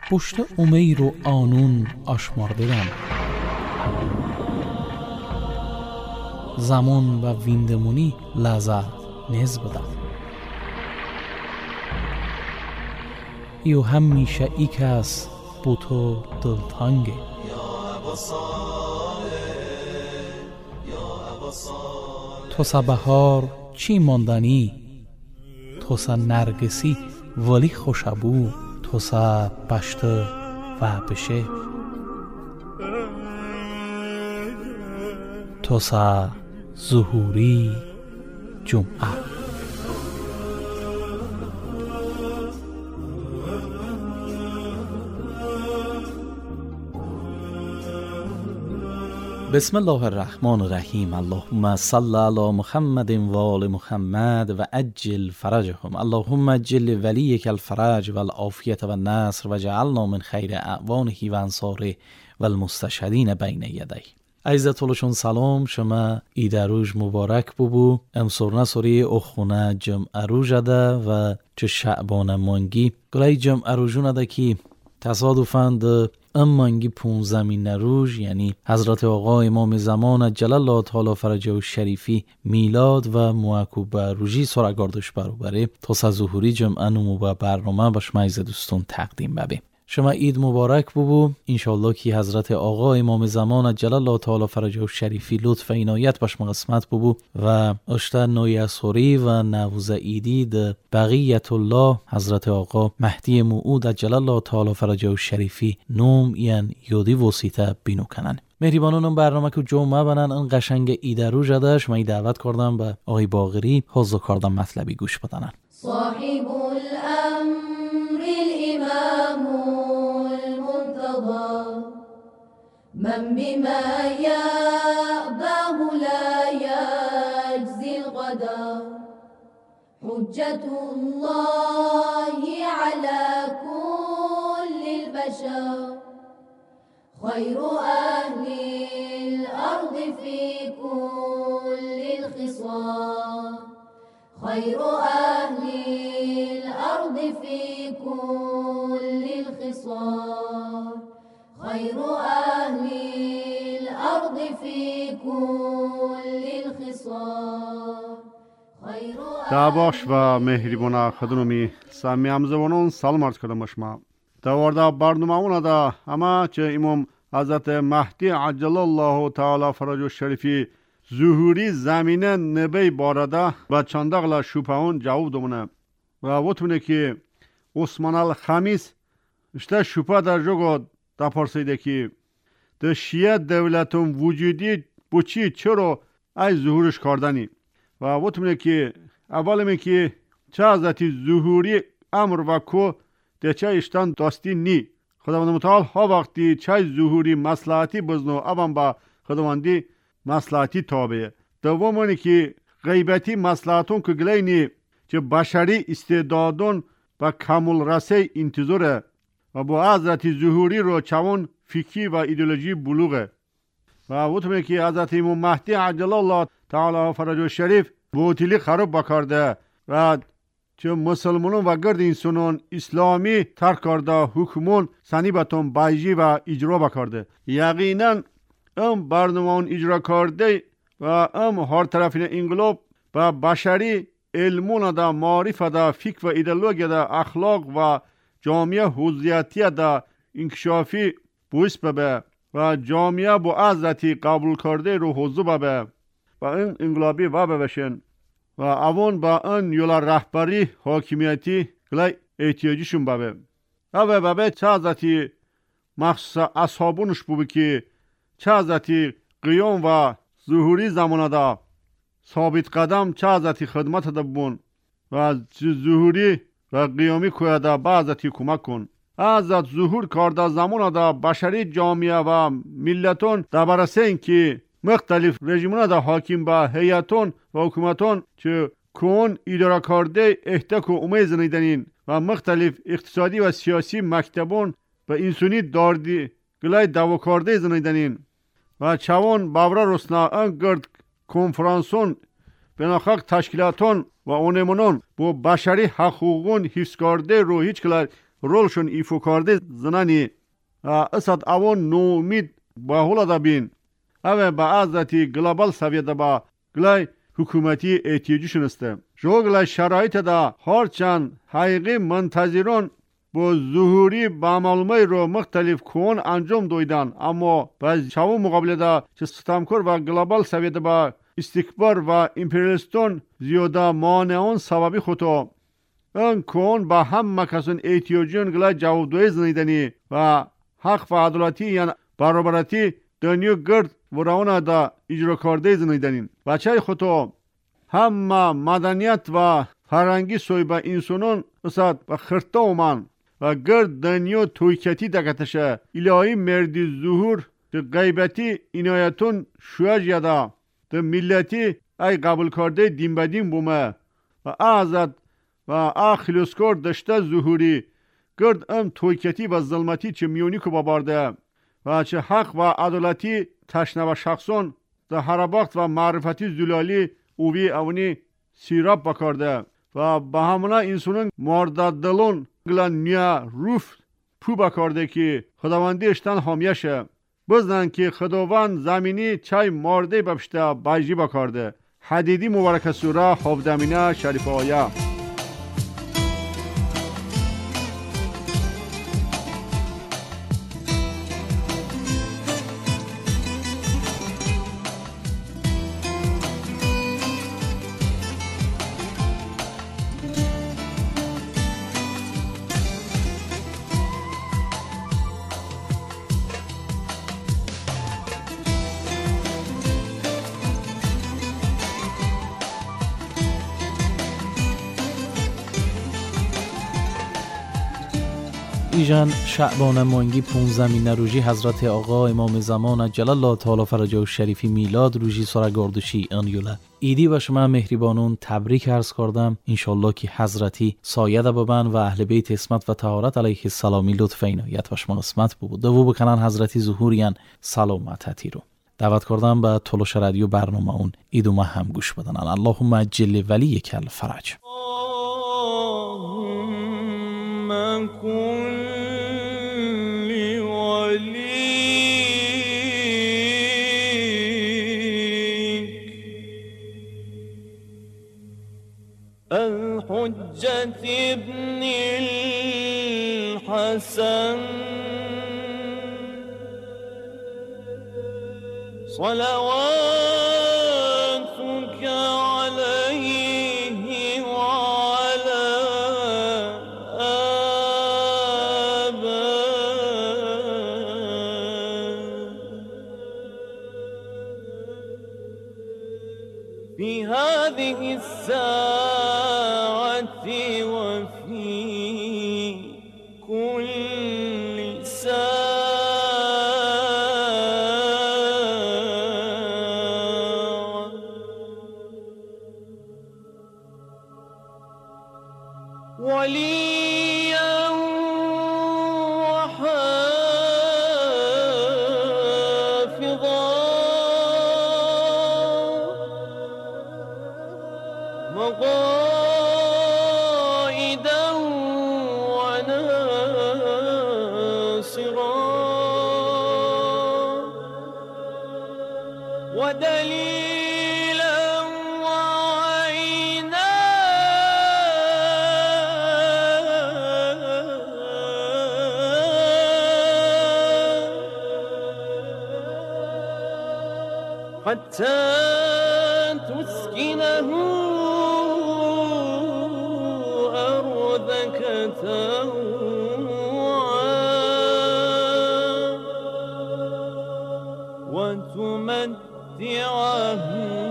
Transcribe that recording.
پشت امیر و آنون آشماردرم. زمان و ویندمونی لذت نز بدم. ایو همیشه ای کس بو تو دلتانگه. تو سا بهار چی ماندنی، تو سا نرگسی ولی خوشبو، تو سا پشت و بشه، تو سا ظهوری جمعه. بسم الله الرحمن الرحیم. اللهم صل علی محمد و آل محمد و عجل فرجهم. اللهم عجل ولیک الفرج و العافیت و النصر و جعلنا من خیر اعوانه و انصاره و المستشهدین بین یدیه. عزتولشون سلام، شما ایده روز مبارک ببو. امسورنا سوری اخونه جمعه روز ده و چه شعبان مانگی گلای جمعه روزونه ده که تصادفاً ده امانگی 15 روز، یعنی حضرت آقا امام زمان عجل الله تعالی فرجه و شریفی میلاد و معکوب روزی سرگاردش برابره تا ظهوری جمعه نمو و برنامه باش مایز دوستون تقدیم ببیم. شما عید مبارک ببو. انشالله که حضرت آقا امام زمان عجل الله تعالی فرجه و شریفی لطف و عنایت باش مقسمت ببو و اشتر نوی سوری و نوز ایدی ده بقیت الله حضرت آقا مهدی موعود عجل الله تعالی فرجه و شریفی نوم یعنی یودی وسیطه بینو کنن. مهربانانم برنامه که جمعه بنن ان قشنگ ایده رو جدش من دعوت کردم به آقای باقری حضور کردم مطلبی گوش بدنن. صاحب الامر الامام المنتظر من بما يأباه لا يجزي القدر حجة الله على كل البشر خير أهل الأرض في كل الخصال خير أهل الأرض في كل الخصال خير أهل الأرض في كل الخصال. دعواش و مهربان خدمتی سامیام زبانون سلام عرض کردم شما. دوارده برنامه اونا دا اما چه امام حضرت مهدی عجل الله تعالی فرجه شریفی ظهوری زمینه نبی بارده و چندقلا شوپاون جواب دومونه و وطمونه که عثمان الخمیس اشته شوپا در جگو دا پرسیده که ده شیعه دولتون وجودی بچی چرا ای ظهورش کردنی و وطمونه که اولمی که چه حضرتی ظهوری امر و کو ده چه اشتان داستی نی خداوند متعال ها وقتی چه ظهوری مصلحتی بزنو ابم با خداوندی مصلحتی تابعه. دومونی که غیبتی مصلحتون که گلینی چه بشری استعدادون و کامل رسی انتظاره و با حضرت ظهوری رو چون فکری و ایدئولوژی بلوغه و وطمه که حضرت امام مهدی عجل الله تعالی فرجه شریف بوتیلی خراب بکرده و چه مسلمانون و گرد انسانون اسلامی ترک کرده حکمون سنیبتون بایجی و اجرا بکرده. یقینا ام برنامه اجرا کرده و ام هر طرفین انقلاب و بشری علمون دا معرف دا فکر و ایدئولوژی دا اخلاق و جامعه حضیتی دا انکشافی بویس ببه و جامعه با عزتی قبول کرده رو حضو ببه و این انقلابی و ببشن و اوان با این یولا رهبری حاکمیتی گلای احتیاجیشون ببه و ببه چه عزتی مخصوص اصحابونش ببه که چه حضرتی قیام و ظهوری زمانه دا ثابت قدم چه حضرتی خدمت دا بون و ظهوری و قیامی کویا دا با حضرتی کمک کن. حضرت ظهور کرده زمانه دا بشری جامعه و ملتون دا برسه این که مختلف رژیمونه دا حاکم با هیئتون و حکومتون چه کون اداره کرده احتک و امید زنیدنین و مختلف اقتصادی و سیاسی مکتبون و انسانی داردی گلای دعوا کرده زنیدنین و چوان باورا رسنا انگرد کنفرانسون بناخاک تشکیلاتون و اونمونون با بشری حقوقون حفظ کرده رو هیچ کلای رولشون ایفو کرده زنانی اسد اوان نومید با حولا دا بین اوه با ازدتی گلوبال سویده با گلای حکومتی احتیاجشون است. جو گلای شرایط دا هرچند حقیقی منتظرون با ظهوری با معلومه رو مختلف کون انجام دویدن، اما باز شاو مقابل دا چه ستمکر و گلوبال سویده با استکبار و امپریالیستون زیاده مانعون سببی خودو اون کون با هم مکسون احتیاجیون گلای جواب دوی زنیدنی و حق و عدالتی یعنی برابرتی دنیا گرد و روانه دا اجرا کرده زنیدنین. بچه خودو همه مدنیت و فرنگی سوی با انسانون اصد و خرطه اومن و گرد دنیا تویکتی دکتشه الهی مردی ظهور ده غیبتی اینایتون شویج یادا ده ملتی ای قبول کرده دین بدین بومه و اعزد و اخلوسکار دشته ظهوری گرد ام تویکتی و ظلمتی چه میونی که بابارده و چه حق و عدالتی تشنه و شخصون ده هر وقت و معرفتی زلالی اوی اونی سیراب بکارده و با همونا انسانون مردد دلون گلن نیا روف پو بکارده که خداوندی اشتن حامیشه بزنن که خداوند زمینی چای مرده بپشته بایجی بکارده. حدیدی مبارک سوره خوابدمینه شریف آیه. ایجان شعبان مانگی 15 روزی حضرت آقا امام زمان جلال الله تعالی فرجه و شریفی میلاد روزی سرگردشی انیوله ایدی و شما مهربانون تبریک عرض کردم. انشالله که حضرتی سایده ببن و اهل بیت اسمت و طهارت علیه السلامی لطف اینایت و شما قسمت بود دو بکنن حضرتی ظهوریان سلامتی رو دعوت کردم به تلوش رادیو برنامه اون ایدو ما هم گوش بدنن. اللهم عجل ولیک الفرج. الحجة ابن الحسن صلواتك عليه وعلى في هذه الساعة وفي كل ساعة وليا وحافظا مقائدا وناصرا ودليلا وعينا حتى تسكنه أرضك طوعا وتمتعه